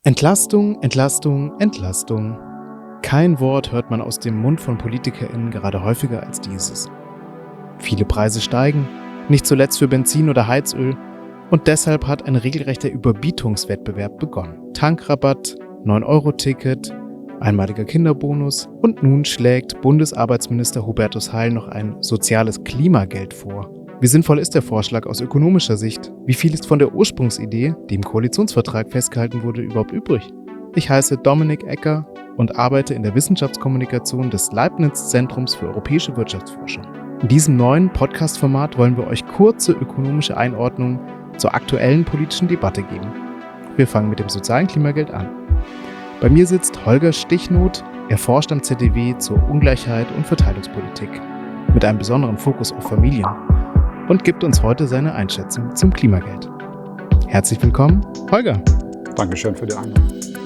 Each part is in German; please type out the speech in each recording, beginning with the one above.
Entlastung, Entlastung, Entlastung. Kein Wort hört man aus dem Mund von PolitikerInnen gerade häufiger als dieses. Viele Preise steigen, nicht zuletzt für Benzin oder Heizöl, und deshalb hat ein regelrechter Überbietungswettbewerb begonnen. Tankrabatt, 9-Euro-Ticket, einmaliger Kinderbonus und nun schlägt Bundesarbeitsminister Hubertus Heil noch ein soziales Klimageld vor. Wie sinnvoll ist der Vorschlag aus ökonomischer Sicht? Wie viel ist von der Ursprungsidee, die im Koalitionsvertrag festgehalten wurde, überhaupt übrig? Ich heiße Dominik Ecker und arbeite in der Wissenschaftskommunikation des Leibniz-Zentrums für europäische Wirtschaftsforschung. In diesem neuen Podcast-Format wollen wir euch kurze ökonomische Einordnungen zur aktuellen politischen Debatte geben. Wir fangen mit dem sozialen Klimageld an. Bei mir sitzt Holger Stichnoth, er forscht am ZDW zur Ungleichheit und Verteilungspolitik, mit einem besonderen Fokus auf Familien, und gibt uns heute seine Einschätzung zum Klimageld. Herzlich willkommen, Holger. Dankeschön für die Einladung.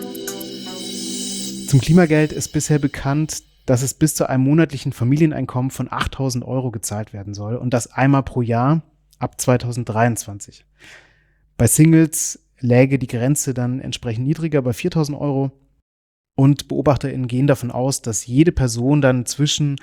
Zum Klimageld ist bisher bekannt, dass es bis zu einem monatlichen Familieneinkommen von 8.000 Euro gezahlt werden soll und das einmal pro Jahr ab 2023. Bei Singles läge die Grenze dann entsprechend niedriger, bei 4.000 Euro. Und BeobachterInnen gehen davon aus, dass jede Person dann zwischen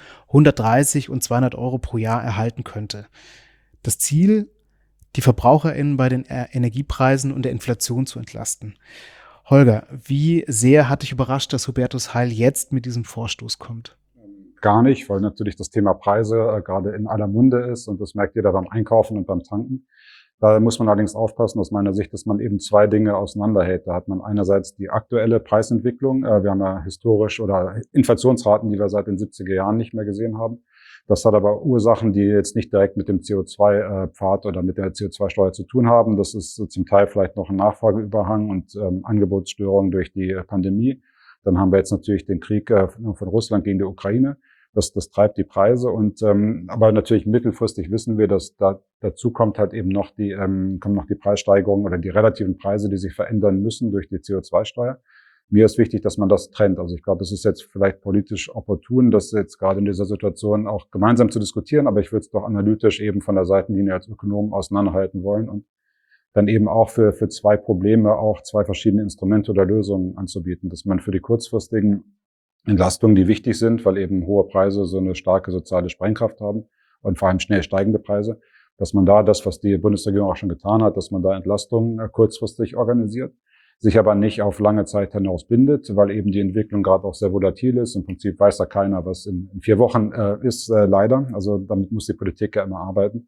130 und 200 Euro pro Jahr erhalten könnte. Das Ziel, die VerbraucherInnen bei den Energiepreisen und der Inflation zu entlasten. Holger, wie sehr hat dich überrascht, dass Hubertus Heil jetzt mit diesem Vorstoß kommt? Gar nicht, weil natürlich das Thema Preise gerade in aller Munde ist und das merkt jeder beim Einkaufen und beim Tanken. Da muss man allerdings aufpassen, aus meiner Sicht, dass man eben zwei Dinge auseinanderhält. Da hat man einerseits die aktuelle Preisentwicklung. Wir haben ja historisch oder Inflationsraten, die wir seit den 70er Jahren nicht mehr gesehen haben. Das hat aber Ursachen, die jetzt nicht direkt mit dem CO2-Pfad oder mit der CO2-Steuer zu tun haben. Das ist zum Teil vielleicht noch ein Nachfrageüberhang und Angebotsstörungen durch die Pandemie. Dann haben wir jetzt natürlich den Krieg von Russland gegen die Ukraine. Das treibt die Preise aber natürlich mittelfristig wissen wir, dass dazu kommt halt eben noch kommen noch die Preissteigerungen oder die relativen Preise, die sich verändern müssen durch die CO2-Steuer. Mir ist wichtig, dass man das trennt. Also ich glaube, es ist jetzt vielleicht politisch opportun, das jetzt gerade in dieser Situation auch gemeinsam zu diskutieren, aber ich würde es doch analytisch eben von der Seitenlinie als Ökonom auseinanderhalten wollen und dann eben auch für zwei Probleme auch zwei verschiedene Instrumente oder Lösungen anzubieten, dass man für die kurzfristigen Entlastungen, die wichtig sind, weil eben hohe Preise so eine starke soziale Sprengkraft haben und vor allem schnell steigende Preise, dass man da das, was die Bundesregierung auch schon getan hat, dass man da Entlastungen kurzfristig organisiert, sich aber nicht auf lange Zeit hinaus bindet, weil eben die Entwicklung gerade auch sehr volatil ist. Im Prinzip weiß da keiner, was in 4 Wochen ist, leider. Also damit muss die Politik ja immer arbeiten.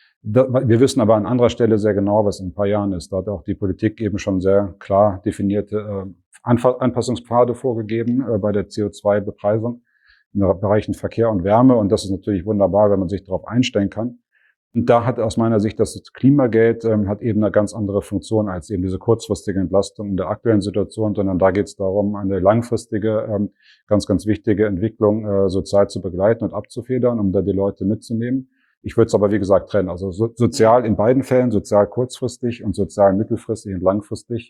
Wir wissen aber an anderer Stelle sehr genau, was in ein paar Jahren ist. Da hat auch die Politik eben schon sehr klar definierte Anpassungspfade vorgegeben bei der CO2-Bepreisung in den Bereichen Verkehr und Wärme. Und das ist natürlich wunderbar, wenn man sich darauf einstellen kann. Und da hat aus meiner Sicht das Klimageld hat eben eine ganz andere Funktion als eben diese kurzfristige Entlastung in der aktuellen Situation, sondern da geht es darum, eine langfristige, ganz, ganz wichtige Entwicklung sozial zu begleiten und abzufedern, um da die Leute mitzunehmen. Ich würde es aber, wie gesagt, trennen. Also sozial in beiden Fällen, sozial kurzfristig und sozial mittelfristig und langfristig,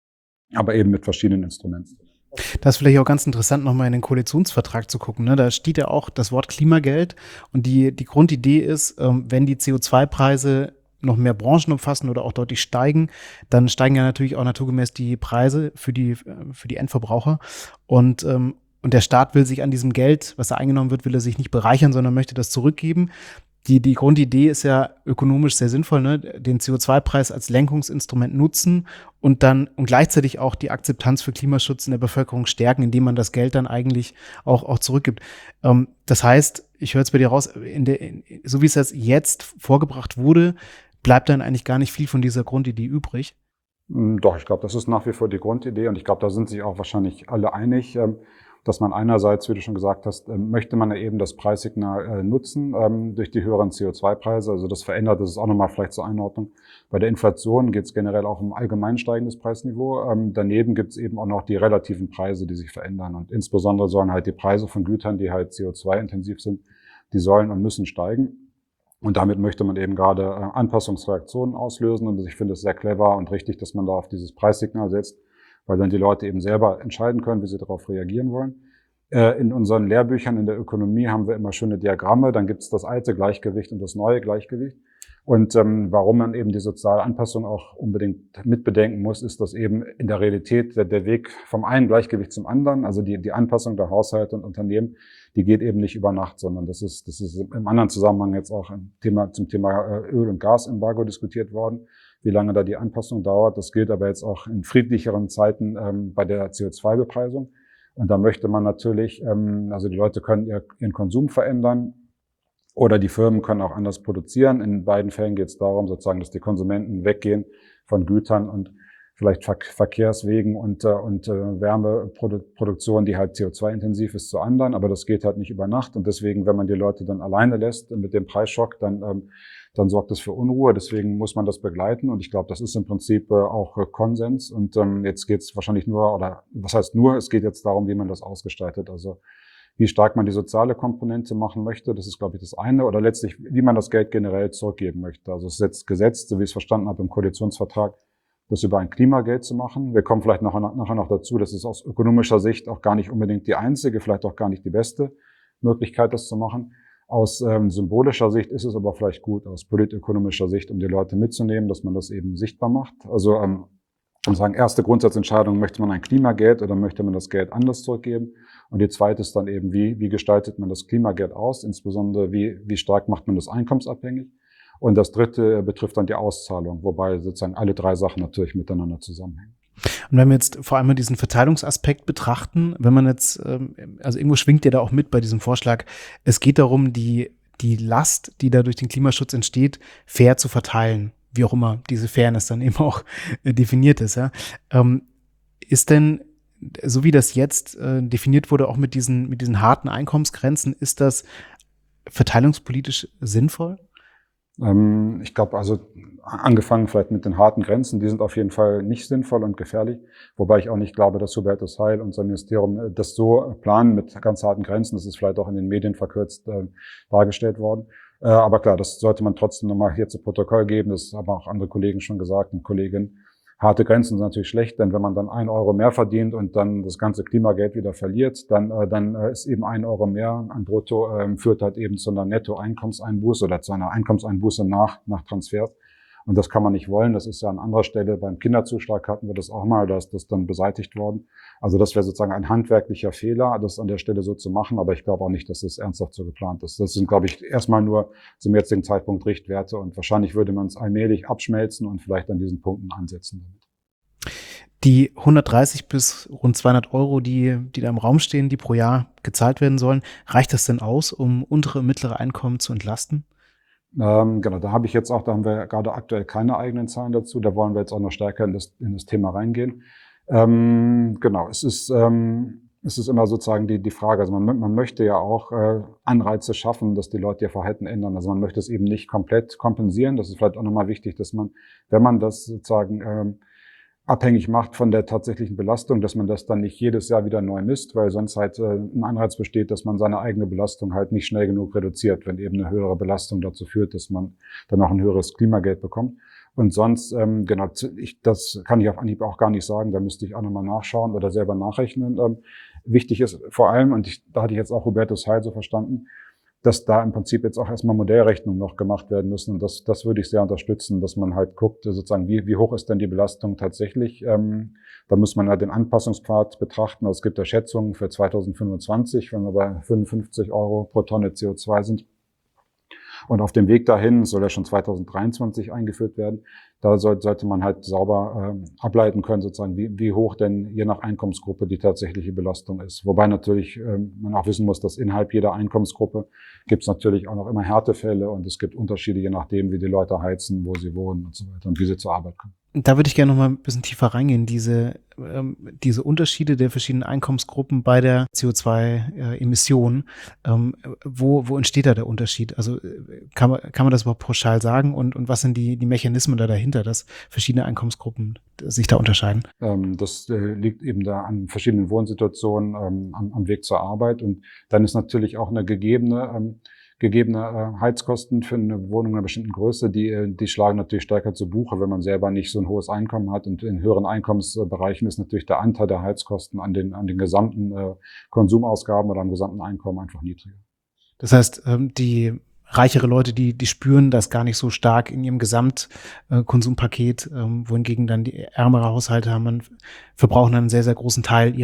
aber eben mit verschiedenen Instrumenten. Das ist vielleicht auch ganz interessant, nochmal in den Koalitionsvertrag zu gucken. Ne? Da steht ja auch das Wort Klimageld und die Grundidee ist, wenn die CO2-Preise noch mehr Branchen umfassen oder auch deutlich steigen, dann steigen ja natürlich auch naturgemäß die Preise für die Endverbraucher und der Staat will sich an diesem Geld, was da eingenommen wird, will er sich nicht bereichern, sondern möchte das zurückgeben. Die Grundidee ist ja ökonomisch sehr sinnvoll, ne? Den CO2-Preis als Lenkungsinstrument nutzen und gleichzeitig auch die Akzeptanz für Klimaschutz in der Bevölkerung stärken, indem man das Geld dann eigentlich auch zurückgibt. Das heißt, ich höre jetzt bei dir raus, so wie es jetzt vorgebracht wurde, bleibt dann eigentlich gar nicht viel von dieser Grundidee übrig. Doch, ich glaube, das ist nach wie vor die Grundidee und ich glaube, da sind sich auch wahrscheinlich alle einig, dass man einerseits, wie du schon gesagt hast, möchte man ja eben das Preissignal nutzen durch die höheren CO2-Preise. Also das verändert, das ist auch nochmal vielleicht zur Einordnung. Bei der Inflation geht es generell auch um allgemein steigendes Preisniveau. Daneben gibt es eben auch noch die relativen Preise, die sich verändern. Und insbesondere sollen halt die Preise von Gütern, die halt CO2-intensiv sind, die sollen und müssen steigen. Und damit möchte man eben gerade Anpassungsreaktionen auslösen. Und ich finde es sehr clever und richtig, dass man da auf dieses Preissignal setzt, weil dann die Leute eben selber entscheiden können, wie sie darauf reagieren wollen. In unseren Lehrbüchern in der Ökonomie haben wir immer schöne Diagramme, dann gibt es das alte Gleichgewicht und das neue Gleichgewicht. Und warum man eben die soziale Anpassung auch unbedingt mitbedenken muss, ist, dass eben in der Realität der Weg vom einen Gleichgewicht zum anderen, also die Anpassung der Haushalte und Unternehmen, die geht eben nicht über Nacht, sondern das ist im anderen Zusammenhang jetzt auch zum Thema Öl- und Gasembargo diskutiert worden, wie lange da die Anpassung dauert. Das gilt aber jetzt auch in friedlicheren Zeiten bei der CO2-Bepreisung. Und da möchte man natürlich, also die Leute können ihren Konsum verändern, oder die Firmen können auch anders produzieren. In beiden Fällen geht es darum, sozusagen, dass die Konsumenten weggehen von Gütern und vielleicht Verkehrswegen und Wärmeproduktion, die halt CO2-intensiv ist, zu anderen. Aber das geht halt nicht über Nacht. Und deswegen, wenn man die Leute dann alleine lässt mit dem Preisschock, dann sorgt das für Unruhe. Deswegen muss man das begleiten. Und ich glaube, das ist im Prinzip auch Konsens. Und jetzt geht es wahrscheinlich nur, oder was heißt nur, es geht jetzt darum, wie man das ausgestaltet. Also wie stark man die soziale Komponente machen möchte, das ist, glaube ich, das eine. Oder letztlich, wie man das Geld generell zurückgeben möchte. Also es ist jetzt gesetzt, so wie ich es verstanden habe, im Koalitionsvertrag, das über ein Klimageld zu machen. Wir kommen vielleicht nachher noch dazu, das ist aus ökonomischer Sicht auch gar nicht unbedingt die einzige, vielleicht auch gar nicht die beste Möglichkeit, das zu machen. Aus symbolischer Sicht ist es aber vielleicht gut, aus politökonomischer Sicht, um die Leute mitzunehmen, dass man das eben sichtbar macht. Also sagen, erste Grundsatzentscheidung, möchte man ein Klimageld oder möchte man das Geld anders zurückgeben? Und die zweite ist dann eben, wie gestaltet man das Klimageld aus? Insbesondere, wie stark macht man das einkommensabhängig? Und das dritte betrifft dann die Auszahlung, wobei sozusagen alle drei Sachen natürlich miteinander zusammenhängen. Und wenn wir jetzt vor allem diesen Verteilungsaspekt betrachten, wenn man jetzt, also irgendwo schwingt ja da auch mit bei diesem Vorschlag, es geht darum, die Last, die da durch den Klimaschutz entsteht, fair zu verteilen, wie auch immer diese Fairness dann eben auch definiert ist. Ja? Ist denn, so wie das jetzt definiert wurde, auch mit diesen harten Einkommensgrenzen, ist das verteilungspolitisch sinnvoll? Ich glaube, also angefangen vielleicht mit den harten Grenzen, die sind auf jeden Fall nicht sinnvoll und gefährlich, wobei ich auch nicht glaube, dass Hubertus Heil und sein Ministerium das so planen mit ganz harten Grenzen. Das ist vielleicht auch in den Medien verkürzt dargestellt worden. Aber klar, das sollte man trotzdem nochmal hier zu Protokoll geben. Das haben auch andere Kollegen schon gesagt und Kolleginnen. Harte Grenzen sind natürlich schlecht, denn wenn man dann 1 Euro mehr verdient und dann das ganze Klimageld wieder verliert, dann ist eben 1 Euro mehr an Brutto, führt halt eben zu einer Nettoeinkommenseinbuße oder zu einer Einkommenseinbuße nach Transfers. Und das kann man nicht wollen. Das ist ja an anderer Stelle beim Kinderzuschlag hatten wir das auch mal, da ist das dann beseitigt worden. Also das wäre sozusagen ein handwerklicher Fehler, das an der Stelle so zu machen. Aber ich glaube auch nicht, dass das ernsthaft so geplant ist. Das sind, glaube ich, erstmal nur zum jetzigen Zeitpunkt Richtwerte. Und wahrscheinlich würde man es allmählich abschmelzen und vielleicht an diesen Punkten ansetzen damit. Die 130 bis rund 200 Euro, die da im Raum stehen, die pro Jahr gezahlt werden sollen, reicht das denn aus, um untere und mittlere Einkommen zu entlasten? Genau, da haben wir gerade aktuell keine eigenen Zahlen dazu. Da wollen wir jetzt auch noch stärker in das Thema reingehen. Genau, es ist immer sozusagen die Frage. Also man möchte ja auch Anreize schaffen, dass die Leute ihr Verhalten ändern. Also man möchte es eben nicht komplett kompensieren. Das ist vielleicht auch nochmal wichtig, dass man, wenn man das sozusagen abhängig macht von der tatsächlichen Belastung, dass man das dann nicht jedes Jahr wieder neu misst, weil sonst halt ein Anreiz besteht, dass man seine eigene Belastung halt nicht schnell genug reduziert, wenn eben eine höhere Belastung dazu führt, dass man dann auch ein höheres Klimageld bekommt. Und sonst, genau, das kann ich auf Anhieb auch gar nicht sagen, da müsste ich auch nochmal nachschauen oder selber nachrechnen. Wichtig ist vor allem, und da hatte ich jetzt auch Hubertus Heil so verstanden, dass da im Prinzip jetzt auch erstmal Modellrechnungen noch gemacht werden müssen. Und das würde ich sehr unterstützen, dass man halt guckt, sozusagen, wie hoch ist denn die Belastung tatsächlich. Da muss man halt den Anpassungspfad betrachten. Also es gibt ja Schätzungen für 2025, wenn wir bei 55 Euro pro Tonne CO2 sind. Und auf dem Weg dahin soll ja schon 2023 eingeführt werden. Da sollte man halt sauber ableiten können, sozusagen, wie hoch denn je nach Einkommensgruppe die tatsächliche Belastung ist. Wobei natürlich man auch wissen muss, dass innerhalb jeder Einkommensgruppe gibt es natürlich auch noch immer Härtefälle und es gibt Unterschiede, je nachdem, wie die Leute heizen, wo sie wohnen und so weiter und wie sie zur Arbeit kommen. Da würde ich gerne noch mal ein bisschen tiefer reingehen, diese Unterschiede der verschiedenen Einkommensgruppen bei der CO2-Emission. Wo entsteht da der Unterschied? Also kann man das überhaupt pauschal sagen? Und was sind die Mechanismen da dahinter, dass verschiedene Einkommensgruppen sich da unterscheiden? Das liegt eben da an verschiedenen Wohnsituationen am Weg zur Arbeit. Und dann ist natürlich auch eine gegebene Heizkosten für eine Wohnung einer bestimmten Größe, die schlagen natürlich stärker zu Buche, wenn man selber nicht so ein hohes Einkommen hat. Und in höheren Einkommensbereichen ist natürlich der Anteil der Heizkosten an den gesamten Konsumausgaben oder am gesamten Einkommen einfach niedriger. Das heißt, die reichere Leute, die spüren das gar nicht so stark in ihrem Gesamtkonsumpaket, wohingegen dann die ärmere Haushalte verbrauchen einen sehr, sehr großen Teil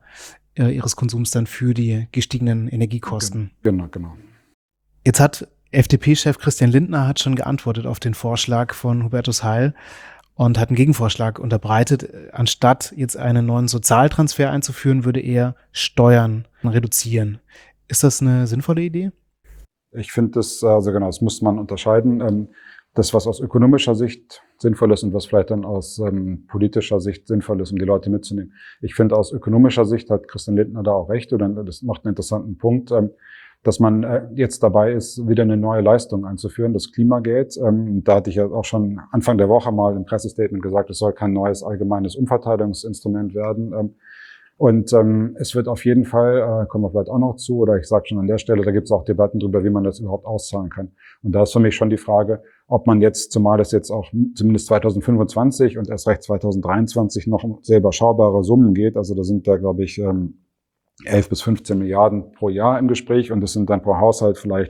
ihres Konsums dann für die gestiegenen Energiekosten. Genau. Jetzt hat FDP-Chef Christian Lindner hat schon geantwortet auf den Vorschlag von Hubertus Heil und hat einen Gegenvorschlag unterbreitet. Anstatt jetzt einen neuen Sozialtransfer einzuführen, würde er Steuern reduzieren. Ist das eine sinnvolle Idee? Ich finde das muss man unterscheiden. Das, was aus ökonomischer Sicht sinnvoll ist und was vielleicht dann aus politischer Sicht sinnvoll ist, um die Leute mitzunehmen. Ich finde, aus ökonomischer Sicht hat Christian Lindner da auch recht, oder das macht einen interessanten Punkt, dass man jetzt dabei ist, wieder eine neue Leistung einzuführen, das Klimageld. Da hatte ich ja auch schon Anfang der Woche mal im Pressestatement gesagt, es soll kein neues allgemeines Umverteilungsinstrument werden. Und es wird auf jeden Fall, kommen wir vielleicht auch noch zu, oder ich sage schon an der Stelle, da gibt es auch Debatten darüber, wie man das überhaupt auszahlen kann. Und da ist für mich schon die Frage, ob man jetzt, zumal es jetzt auch zumindest 2025 und erst recht 2023 noch um sehr überschaubare Summen geht, also da sind da, glaube ich, 11 bis 15 Milliarden pro Jahr im Gespräch, und das sind dann pro Haushalt vielleicht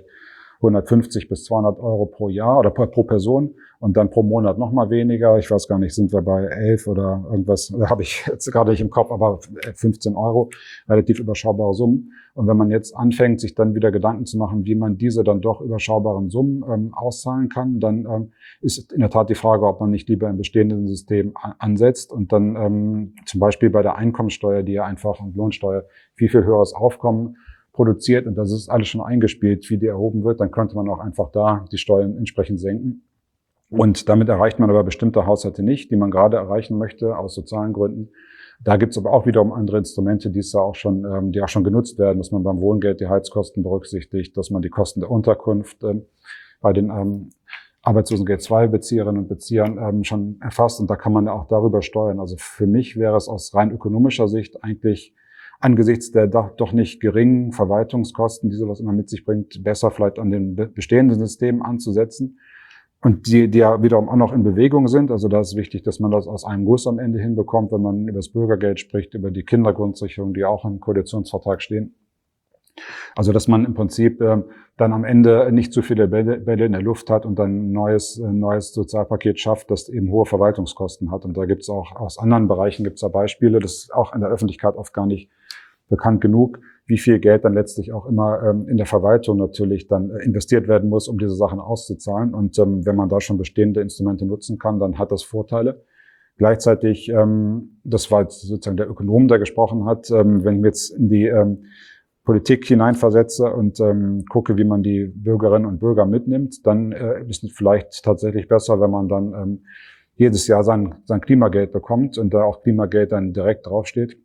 150 bis 200 Euro pro Jahr oder pro Person und dann pro Monat noch mal weniger. Ich weiß gar nicht, sind wir bei 11 oder irgendwas, habe ich jetzt gerade nicht im Kopf, aber 15 Euro, relativ überschaubare Summen. Und wenn man jetzt anfängt, sich dann wieder Gedanken zu machen, wie man diese dann doch überschaubaren Summen auszahlen kann, dann ist in der Tat die Frage, ob man nicht lieber im bestehenden System ansetzt und dann zum Beispiel bei der Einkommensteuer, die ja einfach, und Lohnsteuer, viel höheres Aufkommen produziert, und das ist alles schon eingespielt, wie die erhoben wird, dann könnte man auch einfach da die Steuern entsprechend senken. Und damit erreicht man aber bestimmte Haushalte nicht, die man gerade erreichen möchte, aus sozialen Gründen. Da gibt es aber auch wiederum andere Instrumente, die auch schon genutzt werden, dass man beim Wohngeld die Heizkosten berücksichtigt, dass man die Kosten der Unterkunft bei den Arbeitslosengeld II-Bezieherinnen und Beziehern schon erfasst, und da kann man auch darüber steuern. Also für mich wäre es aus rein ökonomischer Sicht eigentlich angesichts der doch nicht geringen Verwaltungskosten, die sowas immer mit sich bringt, besser vielleicht an den bestehenden Systemen anzusetzen. Und die ja wiederum auch noch in Bewegung sind. Also da ist wichtig, dass man das aus einem Guss am Ende hinbekommt, wenn man über das Bürgergeld spricht, über die Kindergrundsicherung, die auch im Koalitionsvertrag stehen. Also dass man im Prinzip dann am Ende nicht zu viele Bälle in der Luft hat und dann ein neues Sozialpaket schafft, das eben hohe Verwaltungskosten hat. Und da gibt es auch aus anderen Bereichen gibt's da Beispiele, das ist auch in der Öffentlichkeit oft gar nicht bekannt genug, wie viel Geld dann letztlich auch immer in der Verwaltung natürlich dann investiert werden muss, um diese Sachen auszuzahlen. Und wenn man da schon bestehende Instrumente nutzen kann, dann hat das Vorteile. Gleichzeitig, das war jetzt sozusagen der Ökonom, der gesprochen hat, wenn wir jetzt in die Politik hineinversetze und gucke, wie man die Bürgerinnen und Bürger mitnimmt, dann ist es vielleicht tatsächlich besser, wenn man dann jedes Jahr sein Klimageld bekommt und da auch Klimageld dann direkt draufsteht.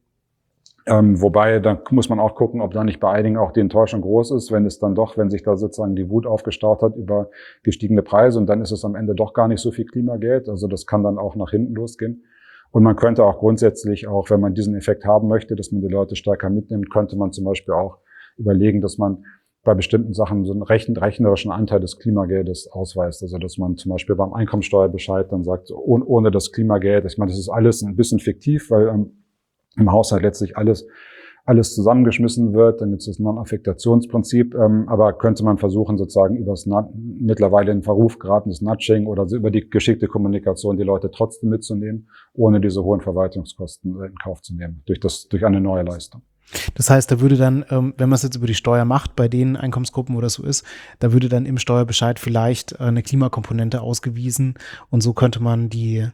Wobei, da muss man auch gucken, ob da nicht bei einigen auch die Enttäuschung groß ist, wenn sich da sozusagen die Wut aufgestaut hat über gestiegene Preise, und dann ist es am Ende doch gar nicht so viel Klimageld. Also das kann dann auch nach hinten losgehen. Und man könnte auch grundsätzlich, auch wenn man diesen Effekt haben möchte, dass man die Leute stärker mitnimmt, könnte man zum Beispiel auch überlegen, dass man bei bestimmten Sachen so einen rechnerischen Anteil des Klimageldes ausweist. Also dass man zum Beispiel beim Einkommensteuerbescheid dann sagt, ohne das Klimageld, ich meine, das ist alles ein bisschen fiktiv, weil im Haushalt letztlich alles zusammengeschmissen wird, dann gibt es das Non-Affektationsprinzip, aber könnte man versuchen, sozusagen über das mittlerweile in Verruf geratenes Nudging oder über die geschickte Kommunikation die Leute trotzdem mitzunehmen, ohne diese hohen Verwaltungskosten in Kauf zu nehmen, durch eine neue Leistung. Das heißt, da würde dann, wenn man es jetzt über die Steuer macht, bei den Einkommensgruppen, wo das so ist, da würde dann im Steuerbescheid vielleicht eine Klimakomponente ausgewiesen, und so könnte man diesen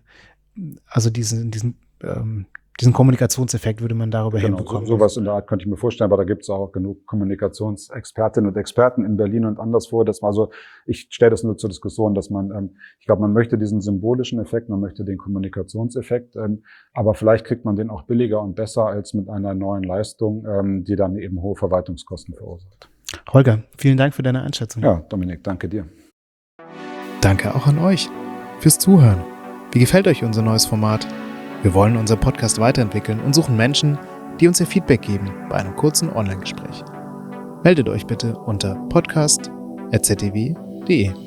Kommunikationseffekt würde man darüber hinbekommen. Sowas in der Art könnte ich mir vorstellen, aber da gibt es auch genug Kommunikationsexpertinnen und Experten in Berlin und anderswo. Ich stelle das nur zur Diskussion, dass man, ich glaube, man möchte diesen symbolischen Effekt, man möchte den Kommunikationseffekt, aber vielleicht kriegt man den auch billiger und besser als mit einer neuen Leistung, die dann eben hohe Verwaltungskosten verursacht. Holger, vielen Dank für deine Einschätzung. Ja, Dominik, danke dir. Danke auch an euch fürs Zuhören. Wie gefällt euch unser neues Format? Wir wollen unseren Podcast weiterentwickeln und suchen Menschen, die uns ihr Feedback geben bei einem kurzen Online-Gespräch. Meldet euch bitte unter podcast@ztw.de.